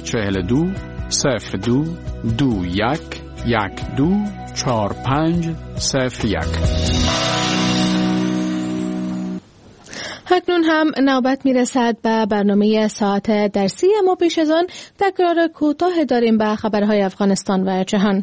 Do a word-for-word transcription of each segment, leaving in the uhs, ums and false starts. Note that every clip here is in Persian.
چهل دو صفر دو دو یک یک دو چهار پنج صفر یک. اکنون هم نوبت میرسد به برنامه ساعت درسی، اما پیش از آن تکرار کوتاه داریم به خبرهای افغانستان و جهان.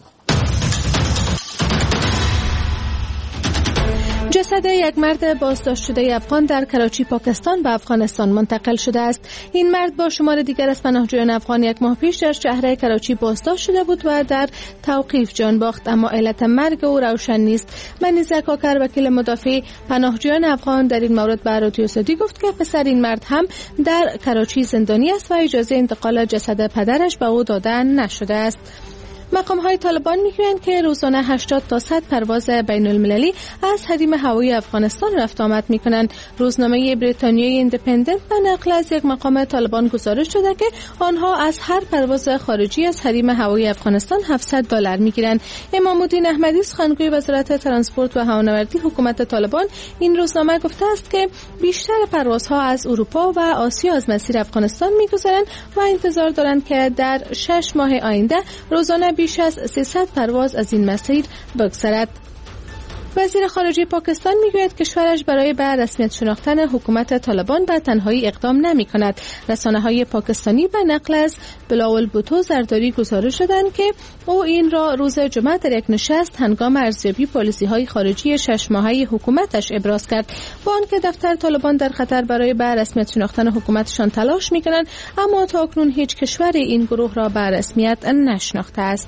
جسد یک مرد بازداشت شده افغان در کراچی پاکستان به افغانستان منتقل شده است. این مرد با شمار دیگر از پناهجویان افغان یک ماه پیش در شهر کراچی بازداشت شده بود و در توقیف جان باخت، اما علت مرگ او روشن نیست. منیزه کاکر، وکیل مدافع پناهجویان افغان، در این مورد به رادیو سعودی گفت که پسر این مرد هم در کراچی زندانی است و اجازه انتقال جسد پدرش به او داده نشده است. مقام‌های طالبان می‌گویند که روزانه هشتاد تا صد پرواز بین‌المللی از حریم هوایی افغانستان رفت آمد می‌کنند. روزنامه بریتانیایی ایندیپندنت به نقل از یک مقام طالبان گزارش شده که آنها از هر پرواز خارجی از حریم هوایی افغانستان هفتصد دلار می‌گیرند. امام الدین احمدی، سخنگوی وزارت ترانسپورت و هوانوردی حکومت طالبان، این روزنامه گفته است که بیشتر پروازها از اروپا و آسیا از مسیر افغانستان می‌گذرند و انتظار دارند که در شش ماه آینده روزانه بیش از سیصد پرواز از این مسیر بگذرد. وزیر خارجه پاکستان میگوید کشورش برای به رسمیت شناختن حکومت طالبان به تنهایی اقدام نمی کند. رسانه های پاکستانی به نقل از بلاول بوتو زرداری گزارش دادند که او این را روز جمعه در یک نشست هنگام ارزیابی پالیسی های خارجی شش ماهه حکومتش ابراز کرد، با آنکه دفتر طالبان در خطر برای به رسمیت شناختن حکومتشان تلاش می کنند، اما تا اکنون هیچ کشور این گروه را به رسمیت نشناخته است.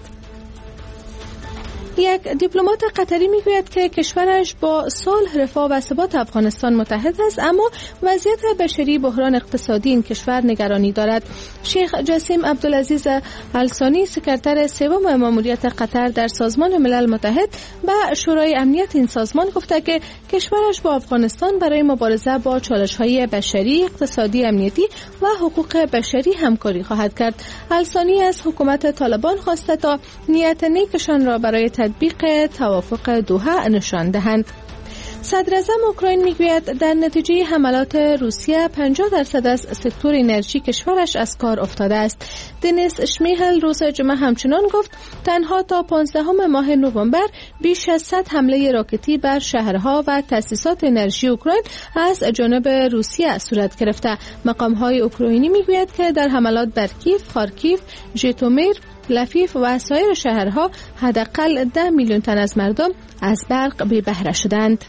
یک دیپلمات قطری میگوید که کشورش با صلح، رفاه و ثبات افغانستان متحد است، اما وضعیت بشری، بحران اقتصادی این کشور نگرانی دارد. شیخ جسیم عبدالعزیز الثانی، سکرتر سوم ماموریت قطر در سازمان ملل متحد، به شورای امنیت این سازمان گفته که کشورش با افغانستان برای مبارزه با چالش‌های بشری، اقتصادی، امنیتی و حقوق بشری همکاری خواهد کرد. الثانی از حکومت طالبان خواسته تا نیت نیکشان را برای تطبیق توافق دوحه نشان دهند. صدر اعظم اوکراین میگوید در نتیجه حملات روسیه پنجاه درصد از سکتور انرژی کشورش از کار افتاده است. دنیس شمیهل روز جمعه همچنان گفت تنها تا پانزدهم ماه نوامبر بیش از صد حمله راکتی بر شهرها و تأسیسات انرژی اوکراین از جانب روسیه صورت گرفته. مقام‌های اوکراینی میگوید که در حملات بر کیف، خارکیف، ژیتومیر، لفیف و سایر شهرها حداقل ده میلیون تن از مردم از برق بی بهره شدند.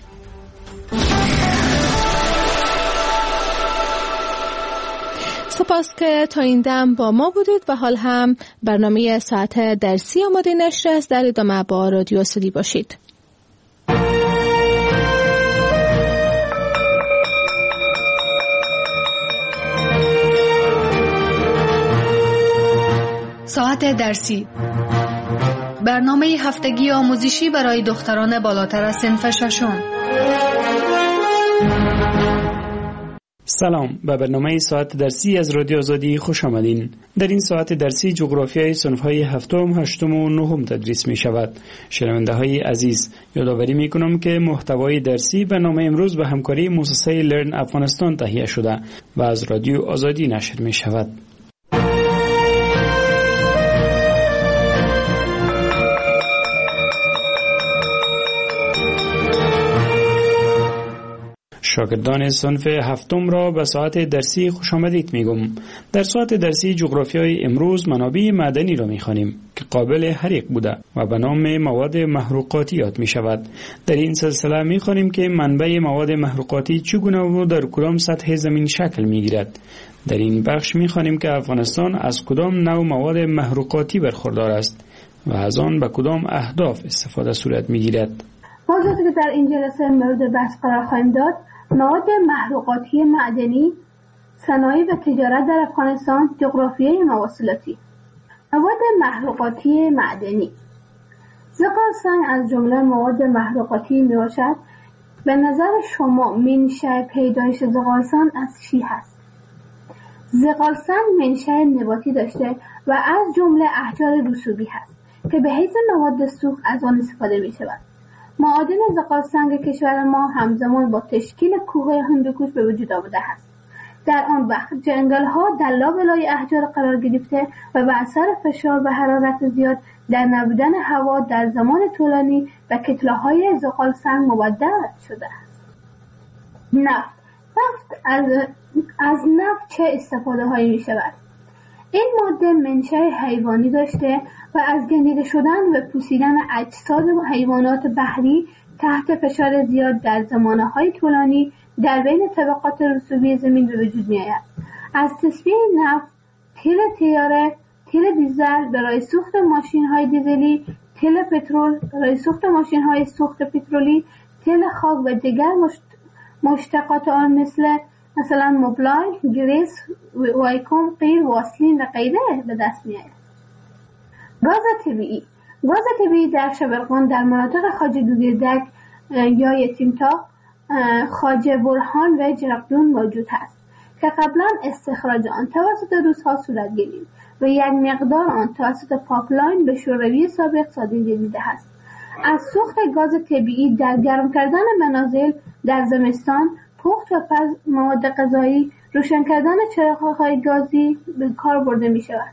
سپاس که تا این دم با ما بودید و حال هم برنامه ساعت درسی آماده نشر است. در ادامه با رادیو سعودی باشید. ساعت درسی، برنامه هفتگی آموزشی برای دختران بالاتر از صنف ششم. سلام، به برنامه ساعت درسی از رادیو آزادی خوش آمدین. در این ساعت درسی جغرافیای صنف‌های هفتم، هشتم و نهم تدریس می شود. شنونده های عزیز، یادآوری می کنم که محتوای درسی برنامه امروز به همکاری مؤسسه لرن افغانستان تهیه شده و از رادیو آزادی نشر می شود. شاگردان صنف هفتم را به ساعت درسی خوش آمدید میگم. در ساعت درسی جغرافیای امروز منابع معدنی را میخوانیم که قابل حریق بوده و به نام مواد محروقاتی یاد می شود. در این سلسله میخوانیم که منبع مواد محروقاتی چگونه و در کدام سطح زمین شکل میگیرد. در این بخش میخوانیم که افغانستان از کدام نوع مواد محروقاتی برخوردار است و از آن به کدام اهداف استفاده صورت میگیرد. موضوعی که در این جلسه مورد بحث قرار خواهیم داد، مواد محروقاتی معدنی، صنایع و تجارت در افغانستان، جغرافیای مواصلاتی. مواد محروقاتی معدنی. زغال سنگ از جمله مواد محروقاتی می باشد. به نظر شما منشأ پیدایش زغال سنگ از چی هست؟ زغال سنگ منشأ نباتی داشته و از جمله احجار رسوبی هست که به حیث مواد سوخت از آن استفاده می شود. معادن زغال سنگ کشور ما همزمان با تشکیل کوه هندوکش به وجود آمده است. در آن وقت جنگل‌ها در لابلای احجار قرار گرفته و به اثر فشار و حرارت زیاد در نبودن هوا در زمان طولانی و کتله‌های زغال سنگ مبدل شده است. نفت نفت از, از نفت چه استفاده هایی می شود؟ این ماده منشأ حیوانی داشته و از گندیده شدن و پوسیدن اجساد حیوانات بحری تحت فشار زیاد در زمانه‌های طولانی در بین طبقات رسوبی زمین به وجود می آید. از تصفیه نفت، تیل تیاره، تیل دیزل برای سوخت ماشین‌های دیزلی، تیل پترول برای سوخت ماشین‌های سوخت پترولی، تیل خاک و دیگر مشتقات آن مثل مثلا موبلای، گریس، وایکوم، قیر، واسلین و غیره به دست می آید. گاز طبیعی گاز طبیعی در شبرغان در مناطق خواجه گوگردک یا یتیمتاق، خواجه برهان و جرقدون موجود است که قبلا استخراج آن توسط روس‌ها صورت گرفت و یک مقدار آن توسط پاپلاین به شوروی سابق صادر گردیده است. از سوخت گاز طبیعی در گرم کردن منازل در زمستان، پخت و پز مواد غذایی، روشن کردن چراغ‌های گازی به کار برده می شود.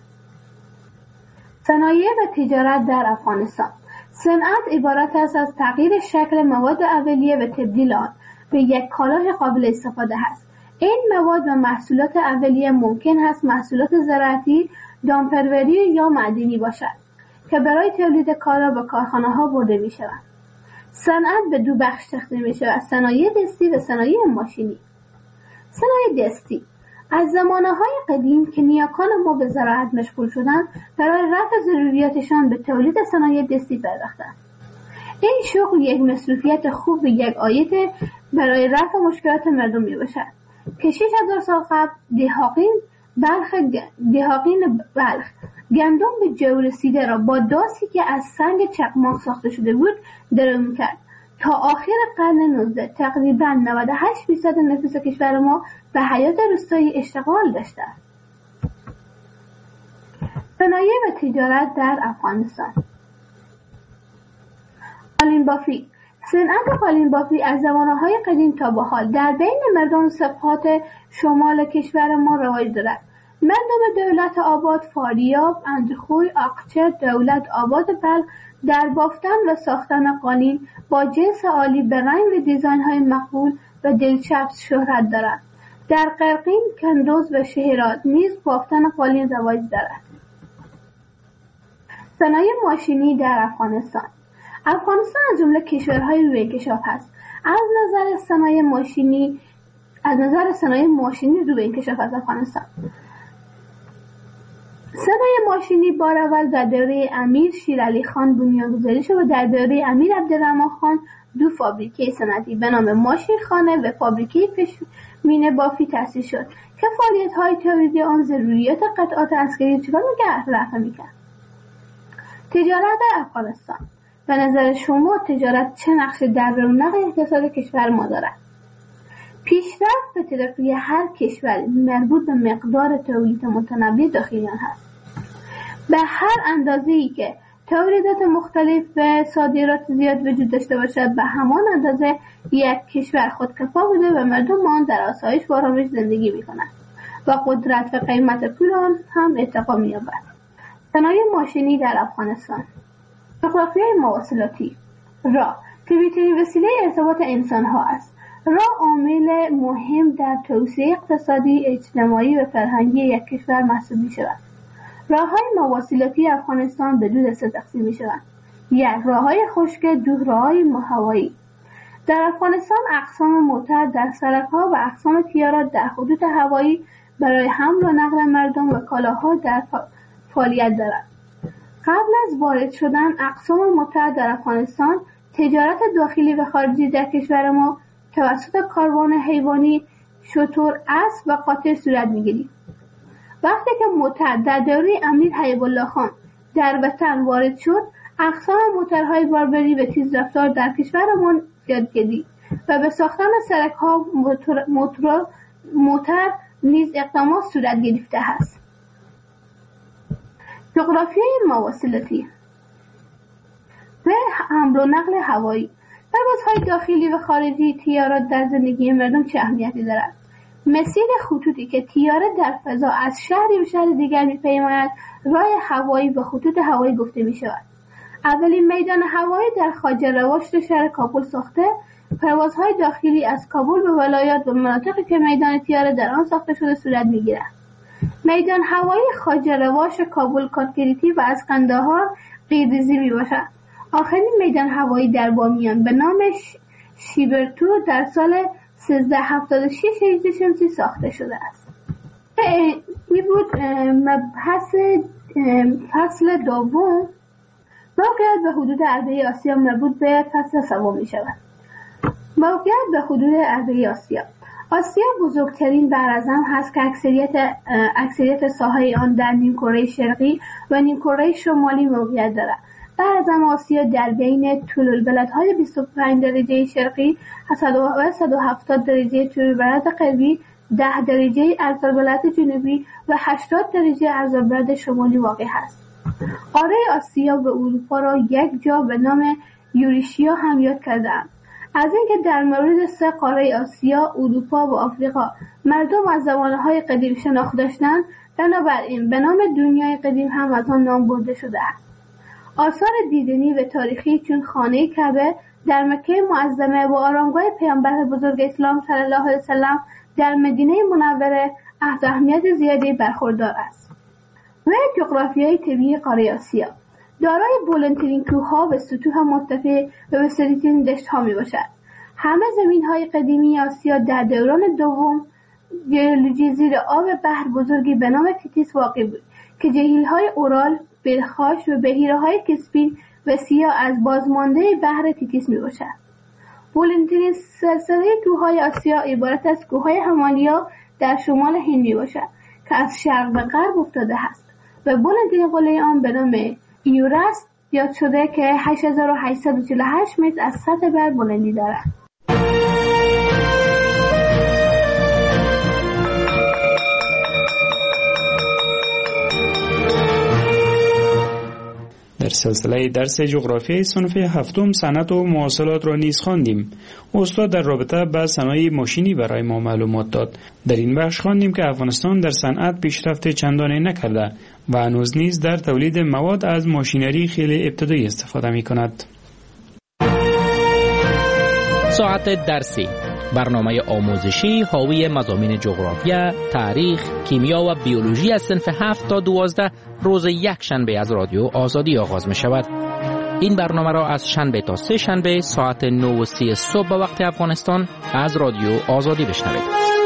صنایع و تجارت در افغانستان. صنعت عبارت است از تغییر شکل مواد اولیه و تبدیل آن به یک کالای قابل استفاده است. این مواد و محصولات اولیه ممکن است محصولات زراعتی، دامپروری یا معدنی باشد که برای تولید کالا به کارخانه‌ها برده می شود. صنعت به دو بخش تقسیم می شود: صنایع دستی و صنایع ماشینی. صنایع دستی از زمانه‌های قدیم که نیاکان ما به زراعت مشغول شدند، برای رفع ضروریاتشان به تولید صنایع دستی پرداختند. این شغل یک مصروفیت خوب و یک عاید برای رفع مشکلات مردم می باشد که شش هزار سال قبل دهاقین بلخ دهاقین بلخ گندم به جو رسیده را با داسی که از سنگ چقماق ساخته شده بود درو می‌کرد. تا آخر قرن نوزدهم تقریباً نود و هشت درصد نفوس کشور ما به حیات روستایی اشتغال داشته است. صنایع و تجارت در افغانستان. قالین بافی. صنعت قالین بافی از زمانه‌های قدیم تا به حال در بین مردم سفحات شمال کشور ما رواج دارد. مردم دولت آباد، فاریاب، اندخوی، آقچه، دولت آباد بلخ در بافتن و ساختن قالین با جنس عالی به رنگ و دیزاین‌های مقبول و دلچسب شهرت دارد. در قرقین، کندوز و شهرات نیز بافتن قالین رواج دارد. صنایع ماشینی در افغانستان. افغانستان از جمله کشورهای روی انکشاف است. از نظر صنایع ماشینی از نظر صنایع ماشینی روی انکشاف از افغانستان. صنایع ماشینی بار اول در دوره امیر شیرعلی خان بنیانگذاری شد و در دوره امیر عبدالرحمن خان دو فابریکه صنعتی به نام ماشین خانه و فابریکه پشمینه بافی تأسیس شد که فعالیت‌های تولیدی آن ضروریات قطعات عسکری را رفع می‌کرد. تجارت در افغانستان. به نظر شما تجارت چه نقشی در رونق اقتصاد کشور ما دارد؟ پیشرفت و ترقی هر کشور مربوط به مقدار تولید متنوع داخلی آن است. به هر اندازه‌ای که تولیدات مختلف و صادرات زیاد وجود داشته باشد، به همان اندازه یک کشور خودکفا بوده و مردم آن در آسایش و آرامش زندگی می‌کنند و قدرت و قیمت پول آن هم ارتقا می‌یابد. صنایع ماشینی در افغانستان. جغرافیای مواصلاتی. راه که بهترین وسیله ارتباط انسان‌ها است. راه عامل مهم در توسعه اقتصادی، اجتماعی و فرهنگی یک کشور محسوب می‌شود. راه‌های مواصلاتی افغانستان به دو دسته تقسیم می‌شوند: یک راه‌های خشک، دو راه‌های هوایی. در افغانستان اقسام موتر در سرک‌ها و اقسام تیارات در خطوط هوایی برای حمل و نقل مردم و کالاها در فعالیت دارند. قبل از وارد شدن اقسام موتر در افغانستان، تجارت داخلی و خارجی در کشور ما توسط کاروان حیوانی، شتر، اسب و قاطر صورت می‌گیرد. وقتی که موتر در دوره امیر حبیب الله خان در وطن وارد شد، اقسام موترهای باربری و تیزرفتار در کشورمان زیاد گردید و به ساختن سرک‌ها موتور, موتور, موتر نیز اقدامات صورت گرفته است. جغرافیای مواصلاتی و حمل و نقل هوایی. پروازهای داخلی و خارجی تیارات در زندگی مردم چه اهمیتی دارد؟ مسیر خطوطی که طیاره در فضا از شهری به شهر دیگر می‌پیماید راه هوایی به خطوط هوایی گفته می‌شود. اولین میدان هوایی در خواجه‌رباشت شهر کابل ساخته، پروازهای داخلی از کابل به ولایات و مناطقی که میدان طیاره در آن ساخته شده صورت می‌گیرد. میدان هوایی خواجه‌رباشت کابل کانکریتی و از قندهار قیریزی میباشد. آخرین میدان هوایی در بامیان به نام شیبرتو در سال سیزده هفتاد و شش هجری شمسی ساخته شده است. این بود مبحث فصل دوم. موقعیت به حدود عربه آسیا مربوط به فصل سوم می شود. موقعیت به حدود عربه آسیا. آسیا بزرگترین براعظم هست که اکثریت اکثریت ساحه آن در نیمکره شرقی و نیمکره شمالی موقعیت دارد. براعظم آسیا در بین طول البلدهای بیست و پنج درجه شرقی و صد و هفتاد درجه طول البلد غربی، ده درجه عرض‌البلد جنوبی و هشتاد درجه عرض‌البلد شمالی واقع است. قاره آسیا و اروپا را یک جا به نام یوریشیا هم یاد کردند. از اینکه در مورد سه قاره آسیا، اروپا و آفریقا مردم از زمانهای قدیم شناخت داشتند، بنابراین به نام دنیای قدیم هم از آن نام برده شده است. آثار دیدنی و تاریخی چون خانه کعبه در مکه معظمه و آرامگاه پیامبر بزرگ اسلام صلی الله علیه وسلم در مدینه منوره از اهمیت زیادی برخوردار است. و جغرافیای طبیعی قاره آسیا دارای بلندترین کوه‌ها و سطوح مرتفع و وسیع‌ترین دشت‌ها میباشد. همه زمین‌های قدیمی آسیا در دوران دوم جزیره آب بحر بزرگی به نام تیتیس واقع بود که جهیل‌های اورال، بلخاش و بحیره‌های کسپین و سیاه از بازمانده بحر تیتیس میباشد. بلندترین سلسله کوه‌های آسیا عبارت از کوه‌های همالیا در شمال هند میباشد که از شرق به غرب افتاده است و بلندترین قله آن به نام ایورست یاد شده که هشت هزار و هشتصد و چهل و هشت متر از سطح بر بلندی دارد. در سلسله درس جغرافیای صنف هفتم صنعت و مواصلات را نیز خواندیم. استاد در رابطه با صنایع ماشینی برای ما معلومات داد. در این بخش خواندیم که افغانستان در صنعت پیشرفت چندانی نکرده و هنوز نیز در تولید مواد از ماشینری خیلی ابتدایی استفاده می کند. ساعت درسی، برنامه آموزشی حاوی مضامین جغرافیا، تاریخ، کیمیا و بیولوژی از صنف هفت تا دوازده روز یک شنبه از رادیو آزادی آغاز می شود. این برنامه را از شنبه تا سه شنبه ساعت نه و سی صبح به وقت افغانستان از رادیو آزادی بشنوید.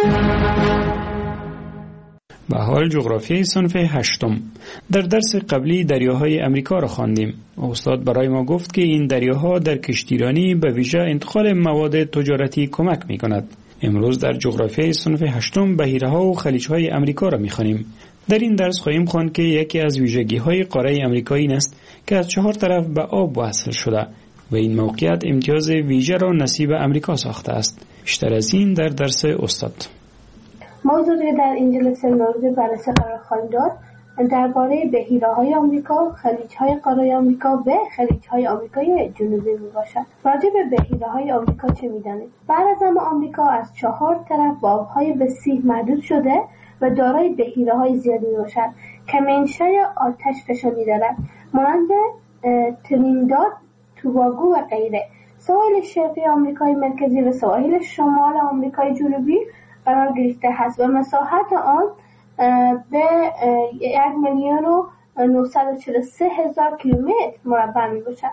به حال جغرافیای صنف هشتم. در درس قبلی دریاهای امریکا را خواندیم. استاد برای ما گفت که این دریاها در کشتیرانی به ویژه انتقال مواد تجارتی کمک می کند. امروز در جغرافیای صنف هشتم بحیره‌ها و خلیج‌های امریکا را می‌خوانیم. در این درس خواهیم خواند که یکی از ویژگی‌های قاره امریکا این است که از چهار طرف به آب وصل شده و این موقعیت امتیاز ویژه را نصیب امریکا ساخته است. بیشتر از این در درس استاد. موضوعی در این جلسه مورد بررسی قرار خواهیم داد درباره بحیره‌های آمریکا، خلیج‌های قاره آمریکا و خلیج‌های آمریکای جنوبی میباشد. راجع به بحیره‌های آمریکا چه می‌دانید؟ براعظم آمریکا از چهار طرف با آب‌های وسیع محدود شده و دارای بحیره‌های زیادی میباشد که منشأ آتش فشانی دارد، مانند ترینیداد، توباگو و غیره. سواحل شرقی آمریکای مرکزی و سواحل شمال آمریکای جنوبی قرار گرفته است و مساحت آن به یک میلیون و نهصد و چهل و سه هزار کیلومتر مربع می باشد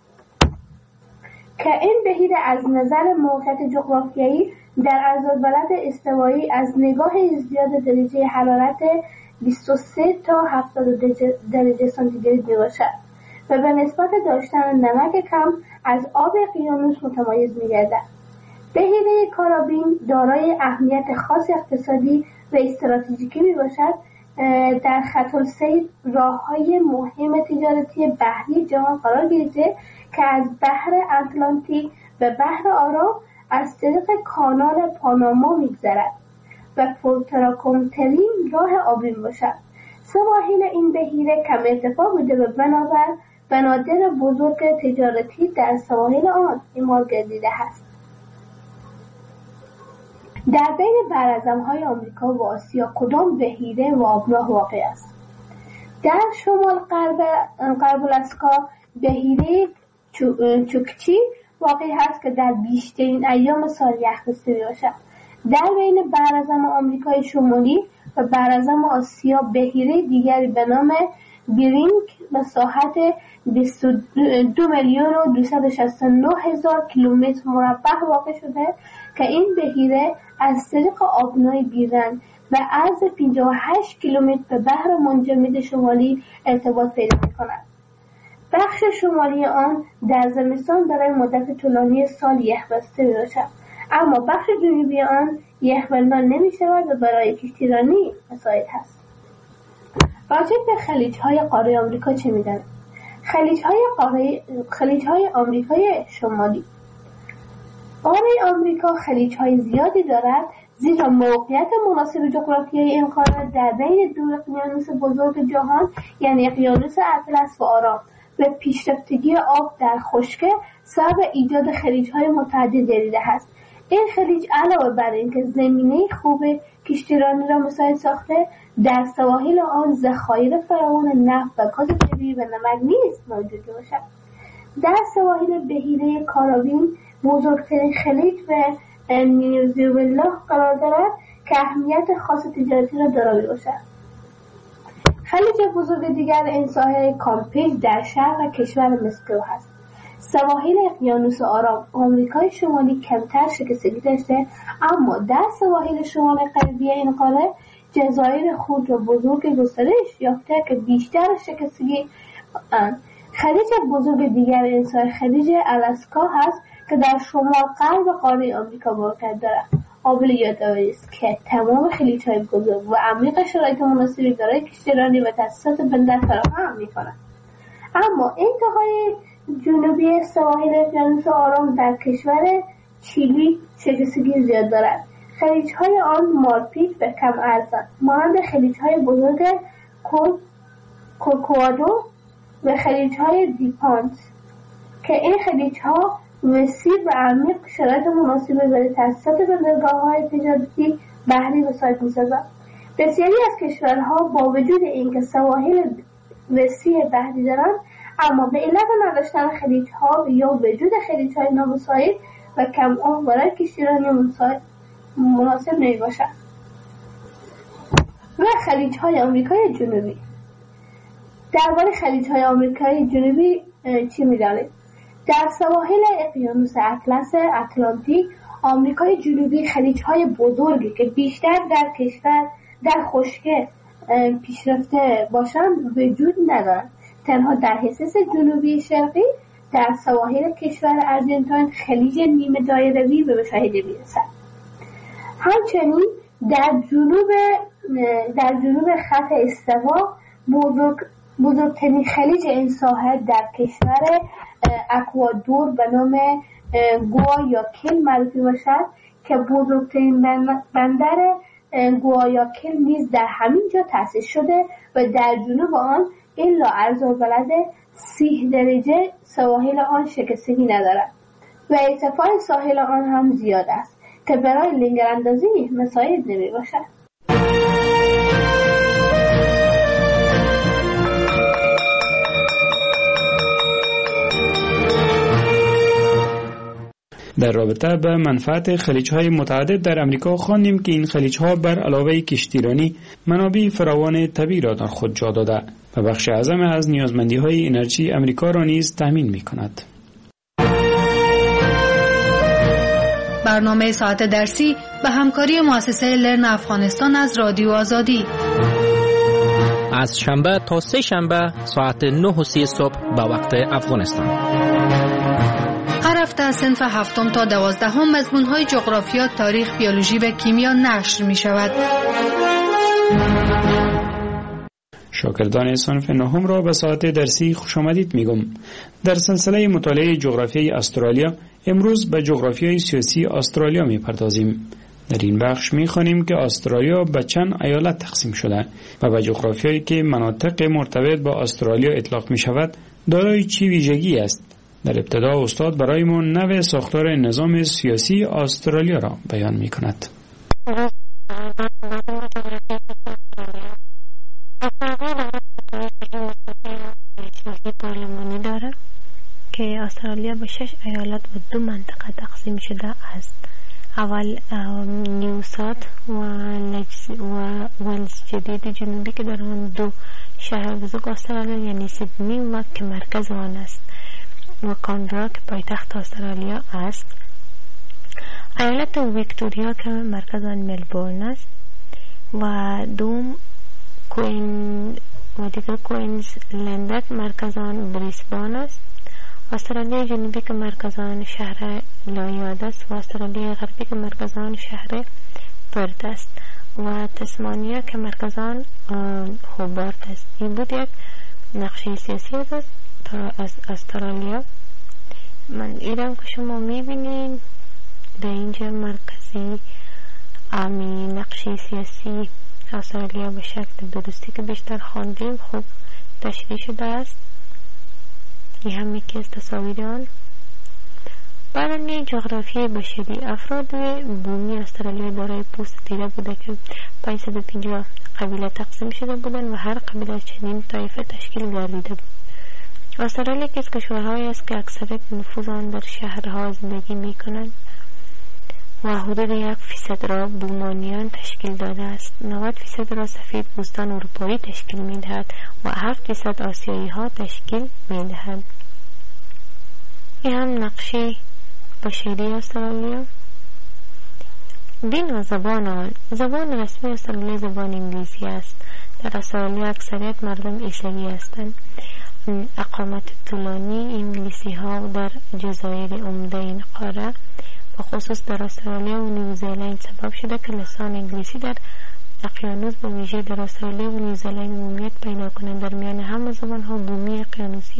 که این بحیره از نظر موقعیت جغرافیایی در عرض‌البلد استوایی از نگاه ازدیاد درجه حرارت بیست و سه تا هفتاد درجه سانتیگراد می باشد و به نسبت داشتن نمک کم از آب اقیانوس متمایز می گردد. بحیره کارابین دارای اهمیت خاص اقتصادی و استراتژیکی می باشد. در خط السیر راه‌های مهم تجارتی بحری جهان قرار گرفته که از بحر اتلانتیک و بحر آرام از طریق کانال پاناما می‌گذرد و پرتراکنترین راه آبی می باشد. سواحل این بحیره کم ارتفاع بوده و بنابر بنادر بزرگ تجارتی در سواحل آن اعمال گردیده است. در بین براعظم‌های آمریکا و آسیا کدام بحیره و آبراه واقع است؟ در شمال غرب غرب الاسکا بحیره چوکچی واقع هست که در بیشترین ایام سال یخ بسته می‌باشد. در بین براعظم آمریکای شمالی و براعظم آسیا بحیره دیگری به نام بیرینگ مساحت بیست و دو میلیون و دویست و شصت و نه هزار کیلومتر مربع واقع شده که این بحیره از طریق آبنای بیرنگ و عرض پنجاه و هشت کیلومتر به بحر منجمد شمالی ارتباط پیدا می‌کند. بخش شمالی آن در زمستان برای مدت طولانی سال یخ بسته می‌باشد، اما بخش جنوبی آن یخبندان نمی‌شود و برای کشتیرانی مساعد است. راجع به خلیج‌های قاره آمریکا چه می‌دانید؟ خلیج‌های قاره خلیج‌های آمریکای شمالی. قاره آمریکا خلیج‌های زیادی دارد، زیرا موقعیت مناسب جغرافیایی این قاره در بین دو اقیانوس بزرگ جهان یعنی اقیانوس اطلس و آرام و پیشرفتگی آب در خشکی سبب ایجاد خلیج‌های متعدد گردیده است. این خلیج علاوه بر اینکه زمینه خوب کشتیرانی را مساعد ساخته، در سواحل آن ذخایر فراوان نفت و گاز طبیعی و نمک نیز موجود باشد. در سواحل بحیره کارائیب بزرگترین خلیج و ونزوئلا قرار دارد که اهمیت خاص تجارتی را دارا باشد. خلیج بزرگ دیگر این ساحل کامپیج در شرق کشور مسکو است. سواحل اقیانوس آرام آمریکای شمالی کمتر شکستگی داشته، اما در سواحل شمال غربی این قاره جزایر خود و بزرگ گسترش یافته که بیشتر شکستگی اند. خلیج بزرگ دیگر این ساحل خلیج آلاسکا هست که در شمال غرب قاره آمریکا واقع دارد. قابل یادآوری است که تمام خلیج‌های بزرگ و عمیق شرایط مناسبی برای کشتیرانی و تاسیسات بندر فراهم می‌کنند. اما انتهای جنوبی سواحل اقیانوس آرام در کشور چیلی شکستگی زیاد دارد. خلیج‌های آن مارپیچ و کم ارزند، مانند خلیج‌های بزرگ کورکوادو و خلیج‌های دیپانت که این خلیج‌ها وسیع و عمیق شرایط مناسب برای تاسیسات بندرگاه‌های تجارتی بحری مساعد می‌سازند. بسیاری از کشورها با وجود اینکه سواحل وسیع بحری دارند، اما به علت نداشتن خلیج‌ها یا وجود خلیج‌های نامساعد و کم آب برای کشتیرانی مناسب نمی‌باشد. و خلیج‌های آمریکای جنوبی. درباره خلیج‌های آمریکای جنوبی چی می‌دانید؟ در سواحل اقیانوس اطلس اتلانتیک آمریکای جنوبی خلیج‌های بزرگی که بیشتر در کشور در خشکی پیشرفته باشند وجود ندارند. تنها در حصص جنوبی شرقی در سواحل کشور ارژنتین خلیج نیمه دایره‌ای به مشاهده می‌رسد. همچنین در جنوب در جنوب خط استوا بزرگ بزرگترین خلیج این ساحل در کشور اکوادور به نام گوایاکیل معرفی باشد که بزرگترین بندر گوایاکیل نیز در همین جا تأسیس شده و در جنوب آن الا عرض و بلد سی درجه سواحل آن شکستگی ندارد و ارتفاع ساحل آن هم زیاد است که برای لنگر اندازی مساعد نمی باشد. در رابطه به منفعت خلیج‌های متعدد در امریکا خواندیم که این خلیج‌ها بر علاوه کشتیرانی منابع فراوان طبیعی را در خود جا داده و بخش اعظم از نیازمندی‌های انرژی امریکا را نیز تامین می‌کند. برنامه ساعت درسی به همکاری مؤسسه لرن افغانستان از رادیو آزادی از شنبه تا سه شنبه ساعت نه و سی صبح به وقت افغانستان. هر هفته صنف هفتم تا دوازدهم مضمون‌های جغرافیا، تاریخ، بیولوژی و کیمیا نشر می‌شود. شاگردان صنف نهم را به ساعت درسی خوش آمدید میگم. در سلسله مطالعه جغرافیای استرالیا امروز به جغرافیای سیاسی استرالیا میپردازیم. در این بخش میخوانیم که استرالیا به چند ایالت تقسیم شده و به جغرافیایی که مناطق مرتبط با استرالیا اطلاق میشود دارای چی ویژگی است. در ابتدا استاد برایمان نوع ساختار نظام سیاسی استرالیا را بیان میکند. پارلمانی داره که استرالیا به شش ایالت و دو منطقه تقسیم شده است. اول نیو ساوت و و ولز جدید جنوبی که در آن دو شهر بزرگ استرالیا یعنی سیدنی و که مرکز آن است و کانبرا که پایتخت استرالیا است. ایالت ویکتوریا که مرکز آن ملبورن است و دوم کوین و دیگر کوینزلند مرکز آن بریسبان است. استرالیا جنوبی که مرکز آن شهر لایاد است و استرالیا غربی که مرکز آن شهر پرت است و تسمانیا که مرکز آن هوبارت است. این بود یک نقشه سیاسی است از استرالیا. من ایرم که شما میبینین در اینجا مرکزی امی نقشه سیاسی استرالیا به شکل درستی که بیشتر خواندیم خوب تشریح شده است. این هم یکی از تصاویر آن. برنامه جغرافیای بشری. افراد بومی استرالیا دارای پوست تیره بوده که پانصد و پنجاه قبیله تقسیم شده بودند و هر قبیله چنین طایفه تشکیل گردیده بود. استرالیا که از کشورهایی است که اکثریت نفوذ آن در شهرها زندگی می کنند و حدود یک فیصد را بومانیان تشکیل داده است. نود فیصد را سفید پوستان اروپایی تشکیل می دهد و هفت فیصد آسیایی ها تشکیل می دهد. این هم نقشه بشری استرالیا. دین و زبان آن. زبان رسمی استرالیا زبان انگلیسی است. در استرالیا اکثریت مردم عیسوی هستند. اقامت طولانی انگلیسی ها در جزایر عمده این قاره به خصوص در استرالیا و نیوزیلند سبب شده که لسان انگلیسی در اقیانوس به ویژه در استرالیا و نیوزیلند عمومیت پیدا کنند. در میان همه زبان ها بومی اقیانوسی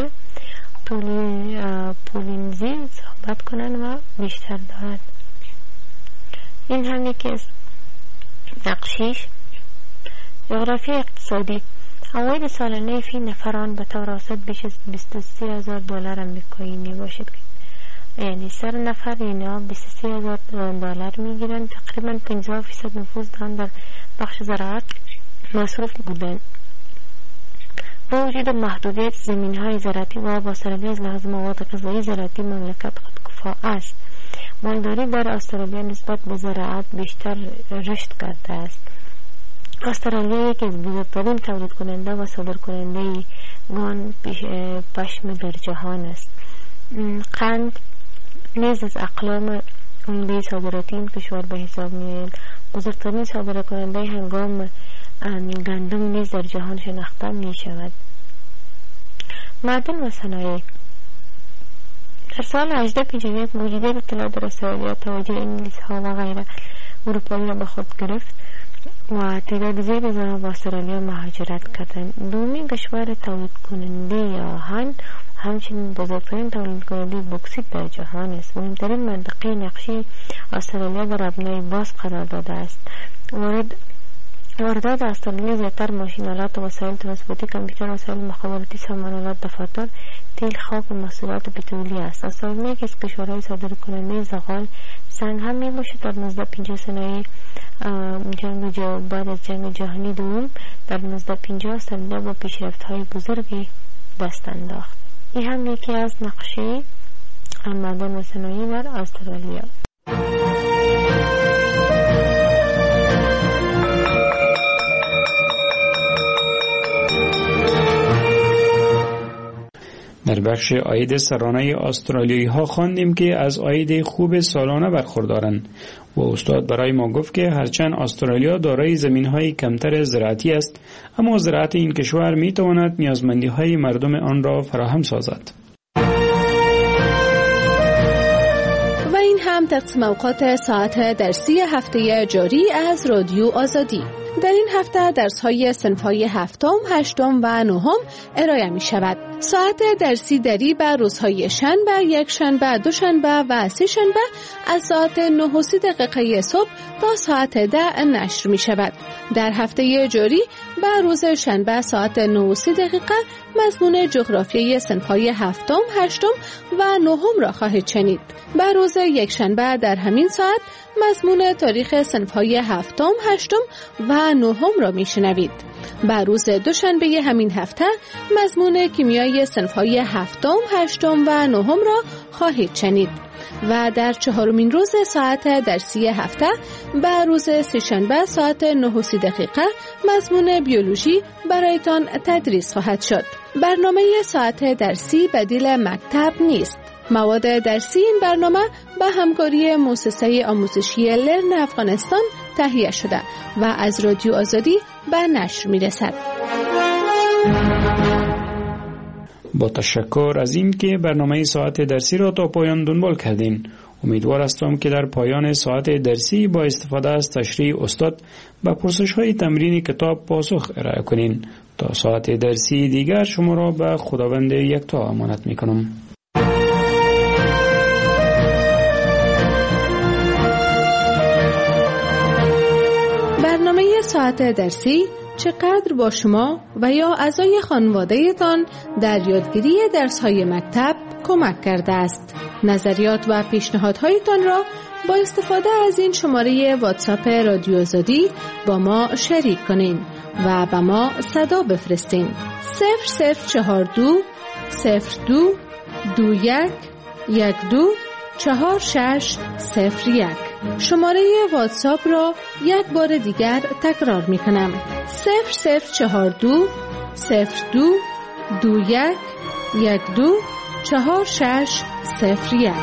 پولینزی صحبت کنند و بیشتر دارد. این هم یکی از نقشیش. جغرافی اقتصادی. عواید سالانه فی نفران به طور اوسط بیش از بیست و سه هزار دلار آمریکایی می باشد، یعنی سر نفر اینا بیست و سه هزار دلار می گیرند. تقریبا پنجاه فیصد نفوذ دارند در بخش زراعت مصروف بودند. با وجود محدودیت زمین های زراعتی و با استرالیا از لحاظ مواد غذایی زراعتی مملکت خودکفا است. مالداری در استرالیا نسبت به زراعت بیشتر رشد کرده است. استرالیا یکی از بزرگترین تولید کننده و صادر کننده گان پشم در جهان است. قند نیز از اقلام عمده صادراتی این کشور به حساب می‌آید. بزرگترین صادر کننده هنگام گندم نیز در جهان شناخته می شود. معدن و صنایع. در سال هجده پنجاه و یک موجودیت اطلاع در استرالیا توجه انگلیس ها و غیره اروپایی را به خود گرفت و تعداد زیادی از آنها به استرالیا مهاجرت کردند. دومین کشور تولید کننده آهن همچنین بزرگترین تولید کننده بوکسیت در جهان است. مهمترین منطقه نقشه استرالیا بر مبنای باز قرار داده است. وارد واردات استرالیا زیادتر ماشین‌آلات و وسایل ترانسپورتی، کامپیوتر، وسایل مخابراتی، سامان‌آلات دفاتر، تیل، خاک و محصولات پترولی است. استرالیا که از کشورهای صادرکننده زغال سنگ هم میباشد. در نوزده پنجاه صنایع جنگ جا بعد از جنگ جهانی دوم در نوزده پنجاه استرالیا با پیشرفت‌های بزرگی دست انداخت. این هم یکی از نقشه معدن و صنایع در استرالیا. در بخش عاید سرانه استرالیایی ها خواندیم که از عاید خوب سالانه برخوردارند و استاد برای ما گفت که هرچند استرالیا دارای زمین های کمتر زراعتی است، اما زراعت این کشور می تواند نیازمندی های مردم آن را فراهم سازد. و این هم تقسیم اوقات ساعت درسی هفته جاری از رادیو آزادی. در این هفته درس‌های صنف‌های هفتم، هشتم و نهم ارائه می‌شود. ساعت درسی دری بر روزهای شنبه، یک شنبه، دو شنبه و سه شنبه از ساعت نه و سی دقیقه صبح تا ساعت ده نشر می‌شود. در هفته جاری و روز شنبه ساعت نه و سی دقیقه مضمون جغرافیایی صنف‌های هفتم، هشتم و نهم را خواهید شنید. و روز یکشنبه در همین ساعت مضمون تاریخ صنف‌های هفتم، هشتم و نهم را میشنوید. و روز دوشنبه همین هفته مضمون کیمیای صنف‌های هفتم، هشتم و نهم را خواهید شنید. و در چهارمین روز ساعت درسی هفته و روز سه‌شنبه ساعت نه و سی دقیقه مضمون بیولوژی برایتان تدریس خواهد شد. برنامه ساعت درسی بدیل مکتب نیست. مواد درسی این برنامه به همکاری مؤسسه آموزشی لرن افغانستان تهیه شده و از رادیو آزادی به نشر می‌رسد. با تشکر از این که برنامه ساعت درسی را تا پایان دنبال کردین. امیدوار هستم که در پایان ساعت درسی با استفاده از تشریح استاد به پرسش‌های تمرین کتاب پاسخ ارائه کنین. تا ساعت درسی دیگر شما را به خداوند یکتا امانت می‌کنم. برنامه ساعت درسی چقدر با شما و یا اعضای خانواده‌تان در یادگیری درس‌های مکتب کمک کرده است. نظریات و پیشنهادهایتان را با استفاده از این شماره واتساپ رادیو آزادی با ما شریک کنین و با ما صدا بفرستین. صفر صفر چهار دو صفر دو دو یک یک دو چهار شش صفر یک. شماره واتساپ را یک بار دیگر تکرار می کنم. صفر صفر چهار دو صفر دو دو یک یک دو چهار شش صفر یک.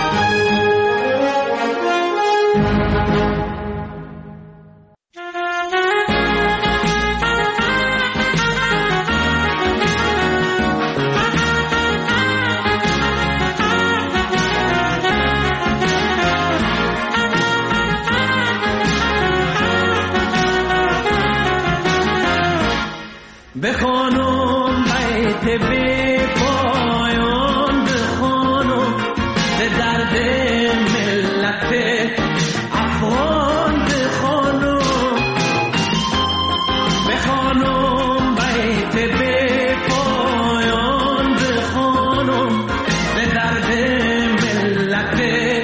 بخوانم بیت بی پایان، بخوانم به درد ملت افغان، بخوانم بخوانم بیت بی پایان، بخوانم به درد ملت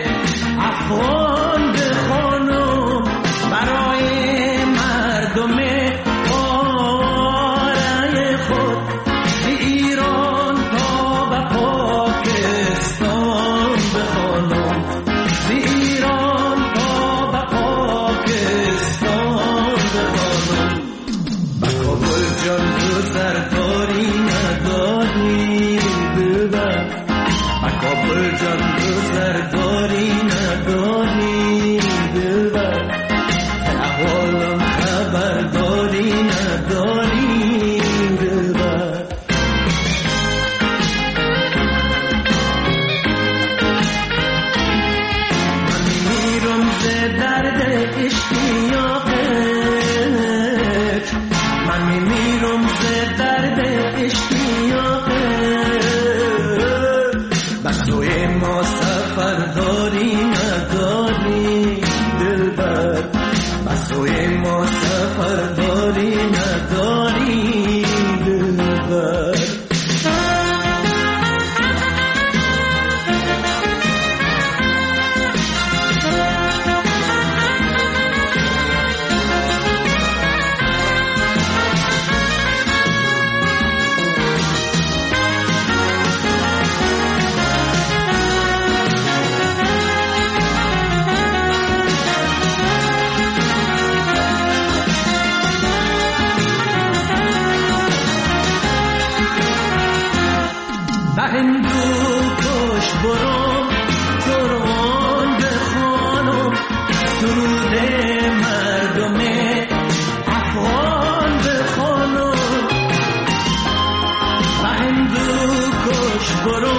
افغان، بخوانم برای مردم برو